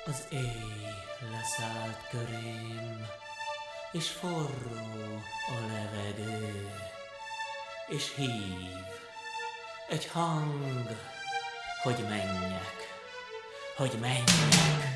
Az éj leszállt körém, és forró a levegő, és hív egy hang, hogy menjek, hogy menjek.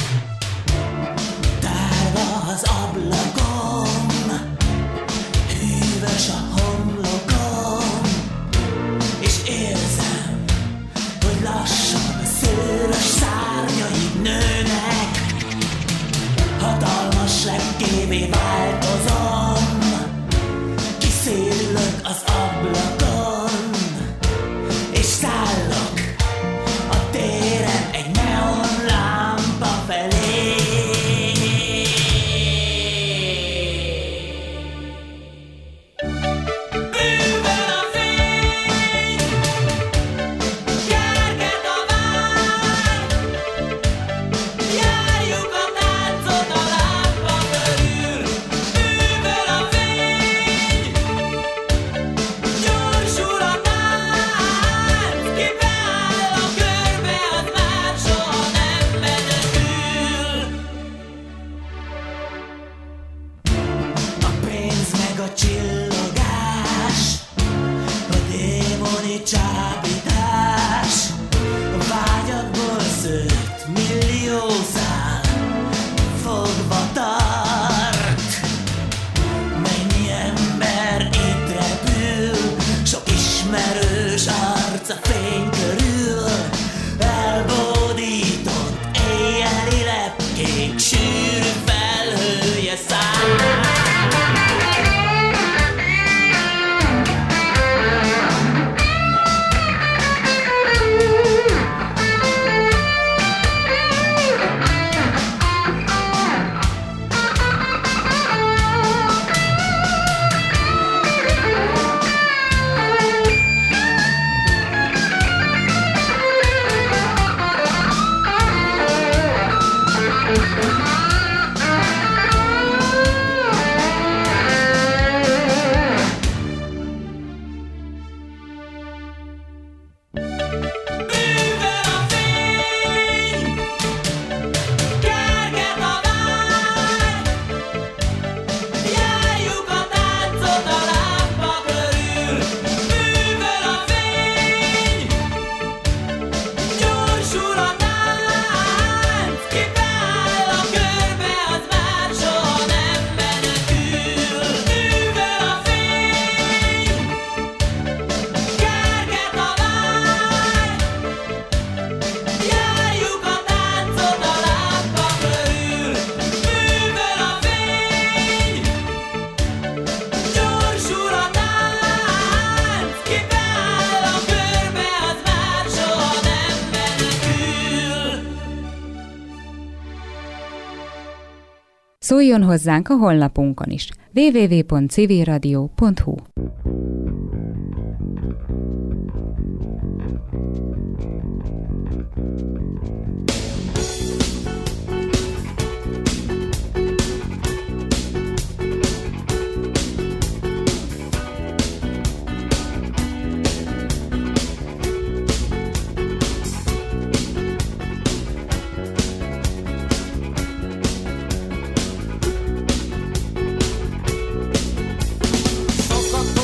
Tárva az ablakon, hűvös a homlokom, és érzem, hogy lassan a szőrös szárnyaid nőnek. Hatalmas lepkévé változom, kiszélülök az ablakon, és szállok a téren egy neonlámpa felé. Bűvöl a fény, kerget a vár, járjuk a táncot a lámpa körül. Bűvöl a fény, gyorsul a tánc, ki beáll a körbe, az már soha nem menekül. A pénz meg a csillogás, a démoni csábítás, a vágyakból szőtt millió szál fogva tart. Mennyi ember itt repül, sok ismerős arc a fény körül, elbódított éjjeli lepkék sűrű felhője száll. Bűvöl a fény, kerget a vár, járjuk a táncot a lámpa körül. Bűvöl a fény, gyorsul a tánc, ki beáll a körbe, az már soha nem menekül. Bűvöl a fény, kerget a vár, járjuk a táncot a lámpa körül. Bűvöl a fény, gyorsul a tánc, ki beáll a körbe, az már soha nem menekül. Szóljon hozzánk a honlapunkon is. www.civilradio.hu. Sokat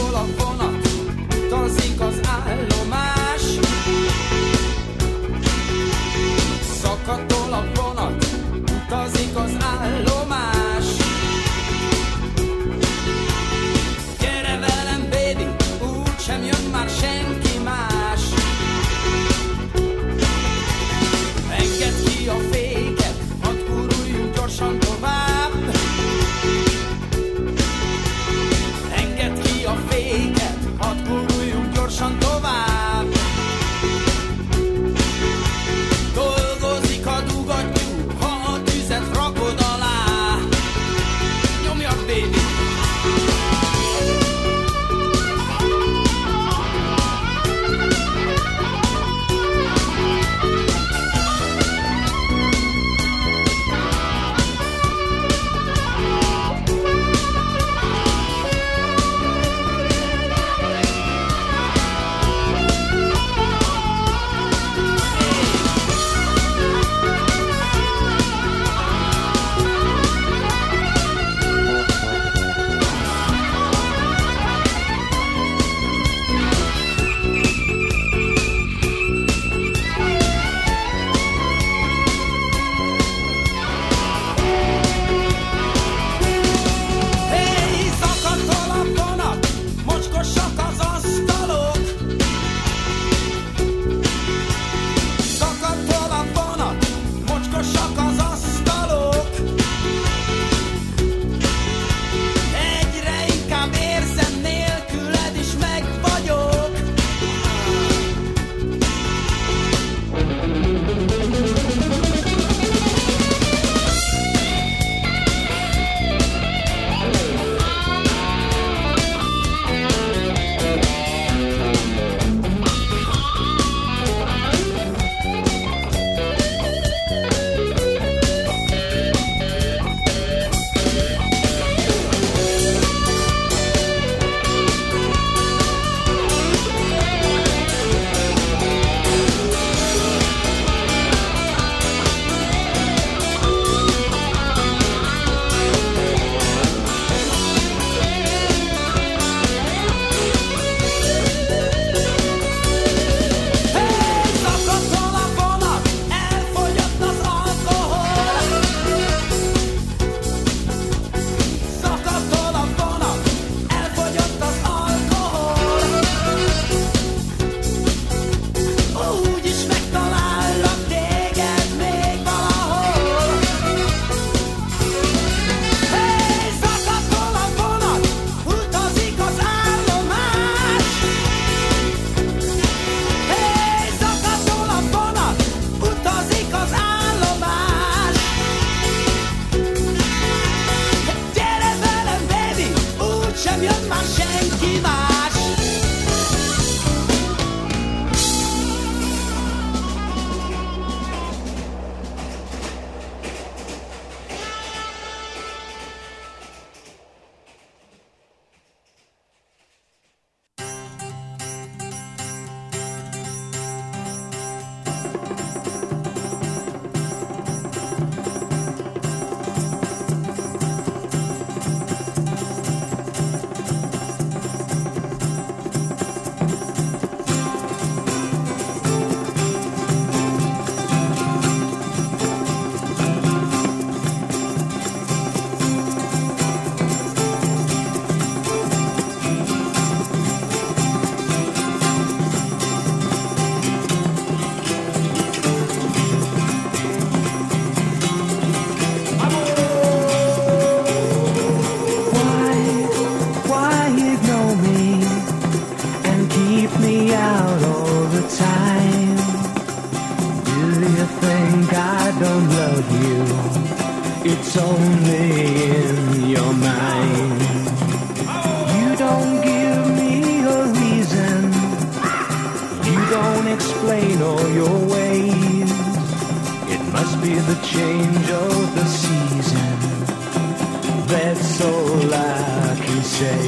don't love you. It's only in your mind. You don't give me a reason. You don't explain all your ways. It must be the change of the season. That's all I can say.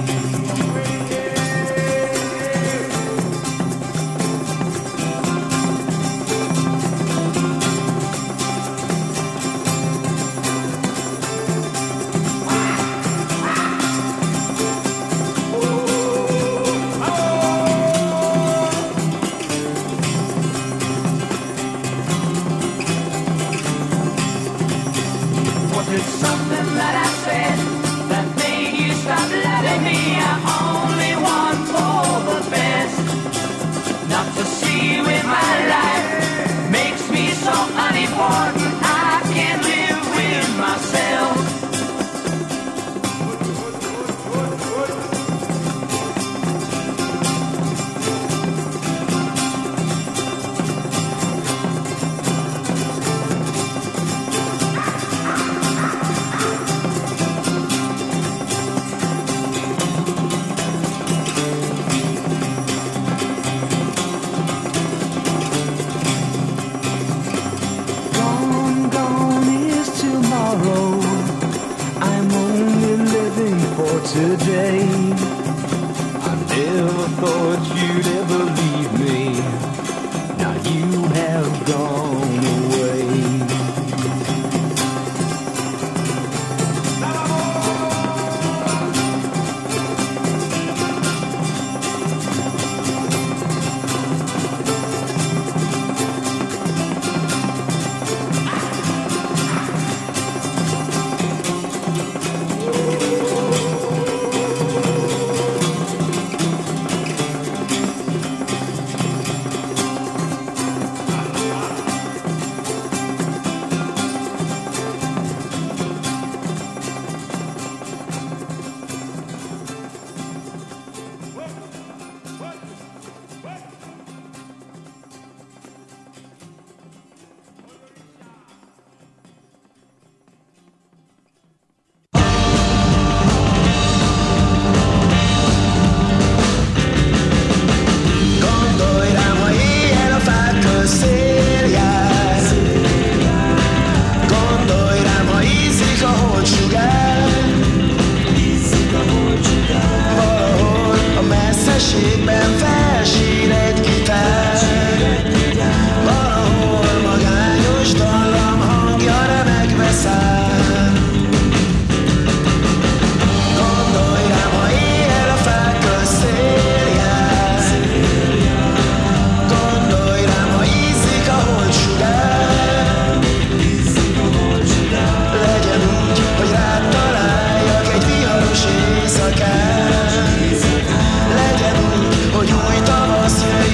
Something that I said that made you stop loving me. I only want for the best. Not to see you in my life makes me so unimportant. I can't live with myself. Today, I never thought you'd ever leave me. Now you have gone away. Legyen úgy, hogy új tavasz jön.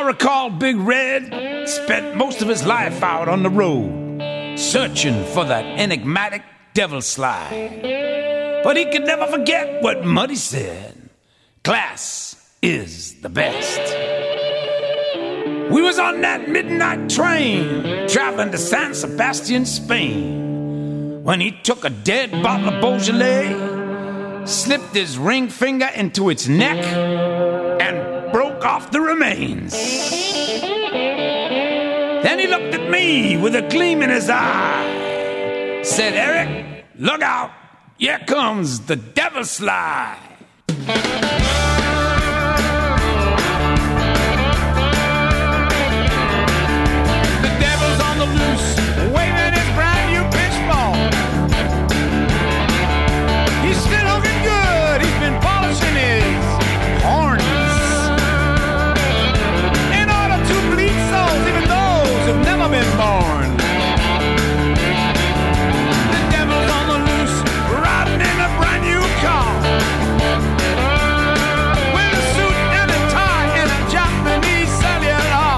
recall Big Red spent most of his life out on the road, searching for that enigmatic devil slide. But he could never forget what Muddy said: class is the best. We was on that midnight train, traveling to San Sebastian, Spain, when he took a dead bottle of Beaujolais, slipped his ring finger into its neck, and broke off the remains. Then he looked at me with a gleam in his eye, said, "Eric, look out, here comes the devil slide." The devil's on the loose, waving his brand new pitch ball. He's still looking good, he's been polishing his horns in order to bleed souls, even those who've never been born. The devil's on the loose, riding in a brand new car, with a suit and a tie and a Japanese cellular.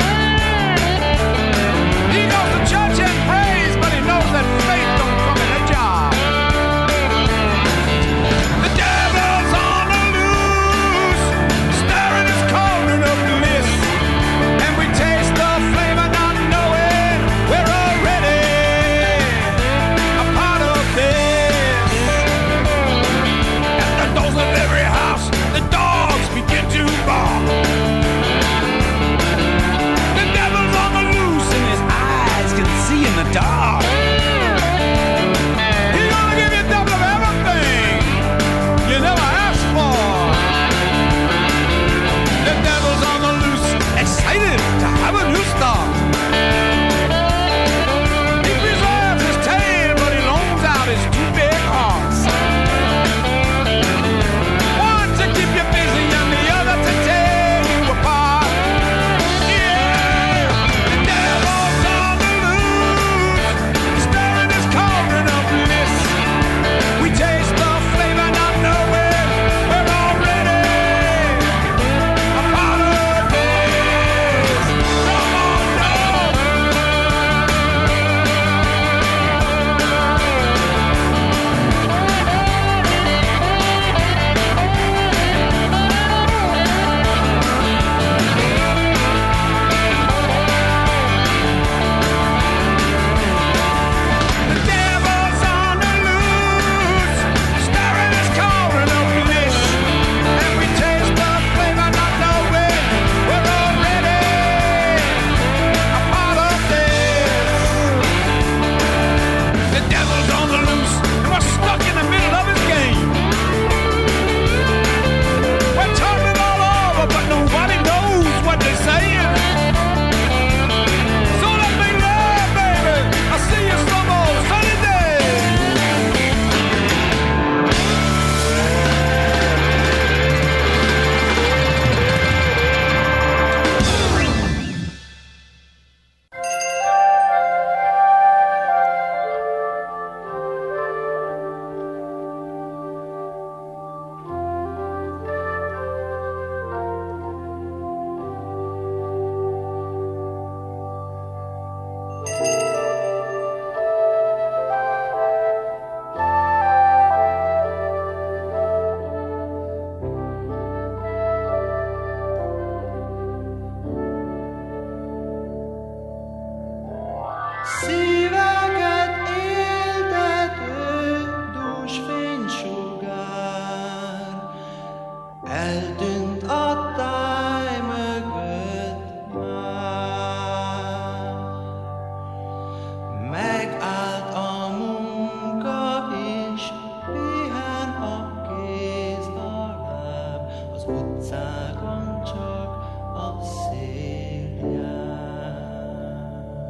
He goes to church and prays, but he knows that faith don't come in a jar. The devil's on the loose, stirring his cauldron of bliss, and we taste the flavor not knowing we're already a part of this. At the doors of every house, the dogs begin to bark. The devil's on the loose, and his eyes can see in the dark. He's gonna give you double of everything you never asked for. The devil's on the loose, excited to have a new start. He preserves his tail, but he loans out his two big hearts. One to keep you busy and the other to tear you apart. Yeah, the devil's on the loose, stirring his cauldron of bliss. We taste the flavor not knowing we're already a part of this. Come on, dog. The devil's on the loose, stirring his cauldron of bliss, and we taste the flavor not knowing we're already a part of this. The devil's on the loose, and we're stuck in the middle of his game. We're turning all over, but nobody knows what they're saying. So let me love, baby. I'll see you some old sunny day. Szíveket éltető dús fénysugár eltűnt a táj mögött már. Megállt a munka és pihen a kéz a láb, az utcákon csak a szél jár.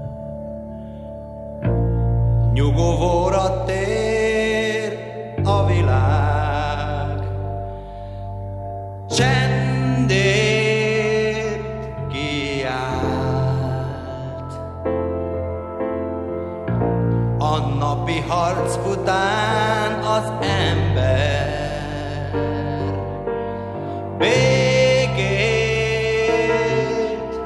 Nyugovóra tér a világ, csendét kiált. A napi harc után az ember békét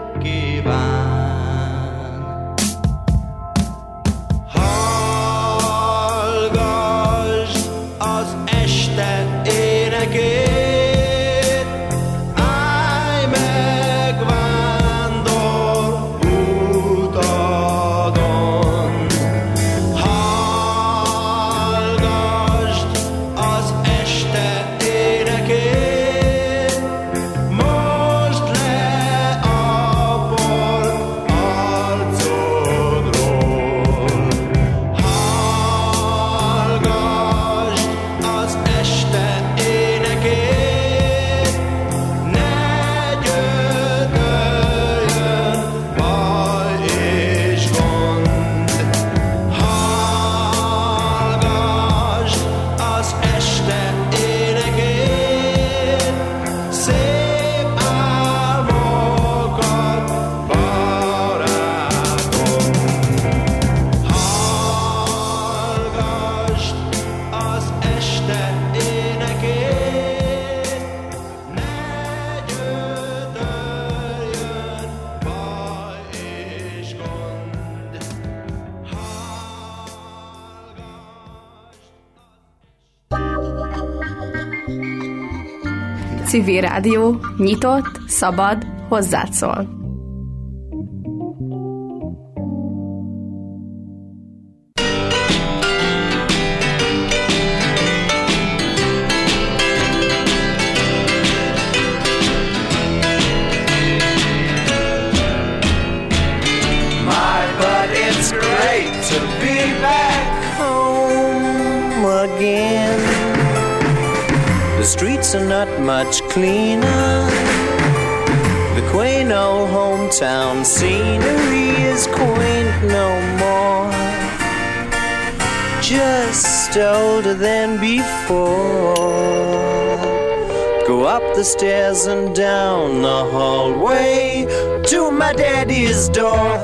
Civil Rádió, nyitott, szabad, hozzád szól. The streets are not much cleaner. The quaint old hometown scenery is quaint no more. Just older than before. Go up the stairs and down the hallway to my daddy's door.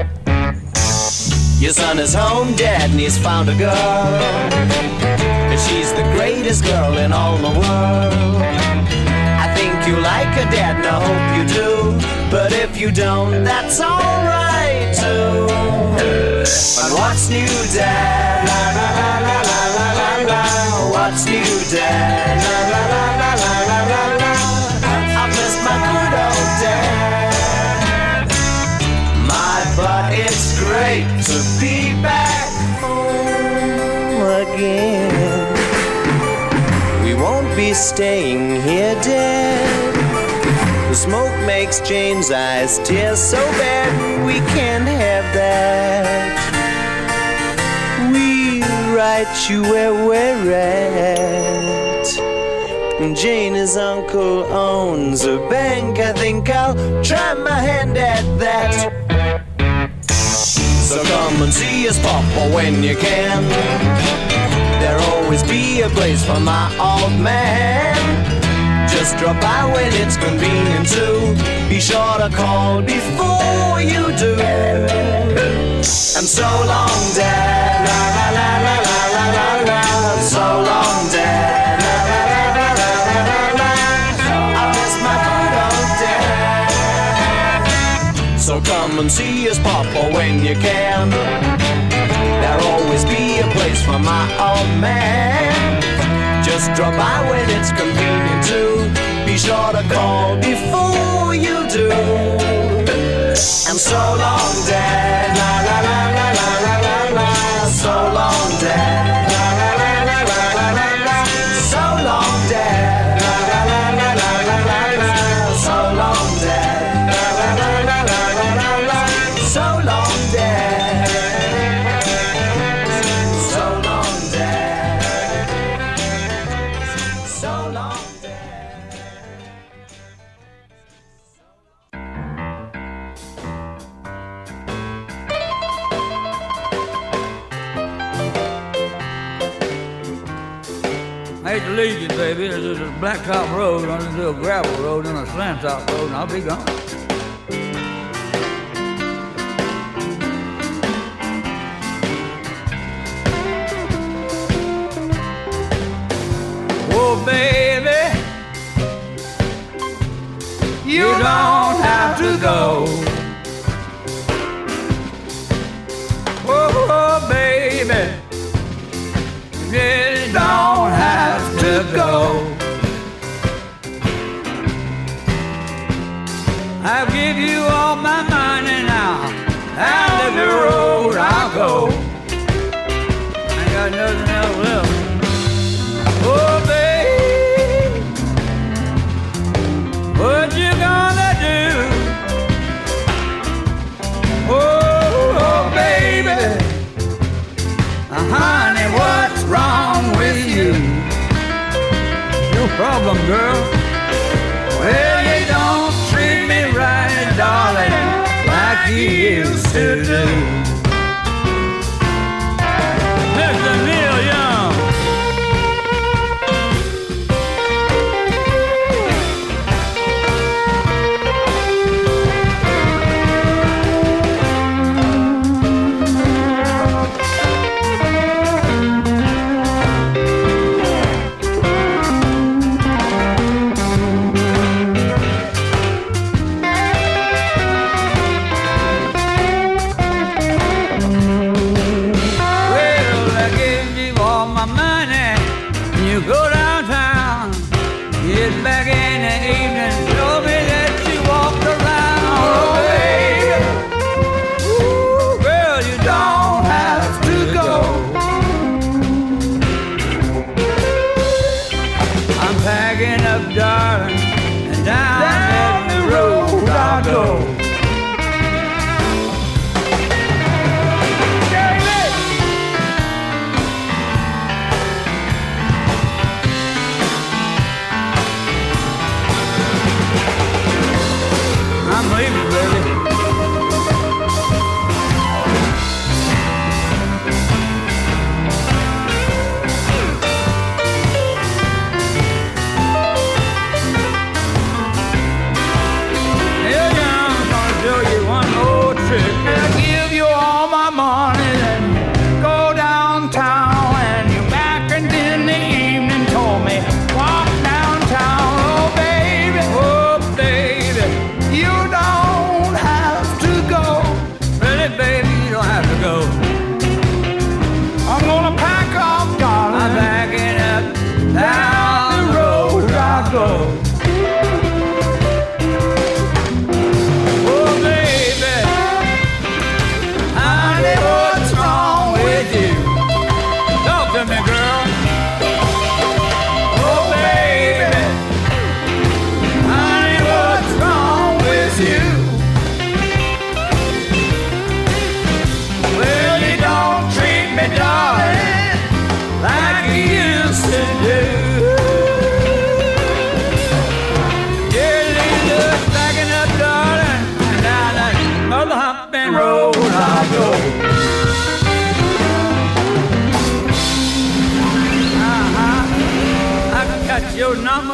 Your son is home, Dad, and he's found a girl. And she's the greatest girl in all the world. I think you like her, Dad, and I hope you do. But if you don't, that's alright too. And what's new, Dad? La la la la la la la la. What's new, Dad? La la la la la la la la. I miss my good old Dad. My butt, it's great to be back home again. We won't be staying here, Dad. The smoke makes Jane's eyes tear so bad. We can't have that. We'll write you where we're at. Jane's uncle owns a bank. I think I'll try my hand at that. So come and see us, Papa, when you can. There'll always be a place for my old man. Just drop by when it's convenient to. Be sure to call before you do. And so long, Dad. La la la la la la la la. So long, Dad. La la la la la la la la. I miss my good old Dad. So come and see us, Papa, when you can. There'll always be a place for my old man. Just drop by when it's convenient to. Be sure to call before you do. And so long, Dad. La la la la la la la la. So long, Dad. La la la la la la la la. So long, Dad. La la la la la la la la. So long, Dad. La la la la la la la la. So long, Dad. So long, Dad. So long, Dad. I hate to leave you, baby. There's a blacktop road running into a gravel road and a slant top road, and I'll be gone. Oh, baby, you don't have to go. Oh, baby, you don't have to go. I'll give you all my money now. Down every road I'll go. I got nothing else left. Oh, babe, what you gonna do? Oh, baby, honey, what's wrong with you? Your problem, girl. Well, you don't treat me right, darling, like you used to do. Mr. Neil Young.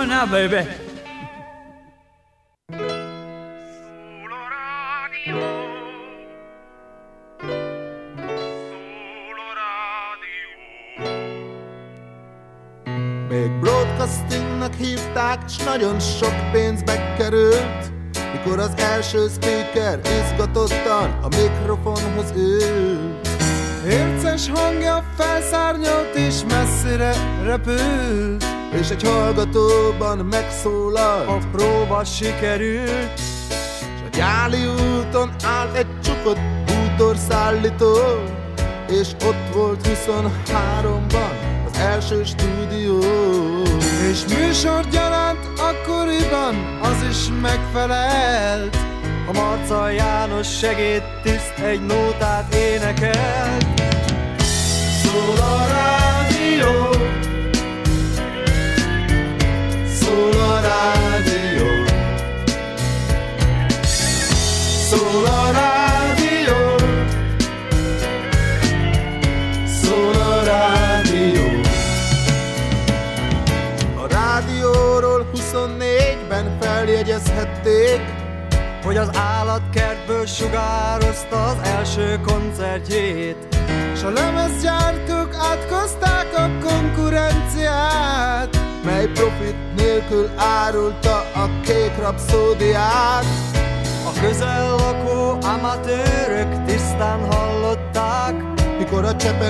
on now, baby. Még broadcastingnak hívták, s nagyon sok pénzbe került, mikor az első speaker izgatottan a mikrofonhoz ült. Érces hangja felszárnyolt és messzire repült, és egy hallgatóban megszólalt, a próba sikerült. S a Gyáli úton állt egy csukott bútorszállító, és ott volt 23-ban az első stúdió. És műsorgyaránt akkoriban az is megfelelt, a Marca János segédtiszt egy nótát énekelt. Szól a rádió, szól a rádió, szól a rádió, szól a rádió. A rádióról 24-ben feljegyezhették, hogy az állatkertből sugározta az első koncertjét, s a lemezgyártók átkozták a konkurenciát, mely profit nélkül árulta a Kék Rapszódiát. A közel lakó amatőrök tisztán hallották, mikor a Csepel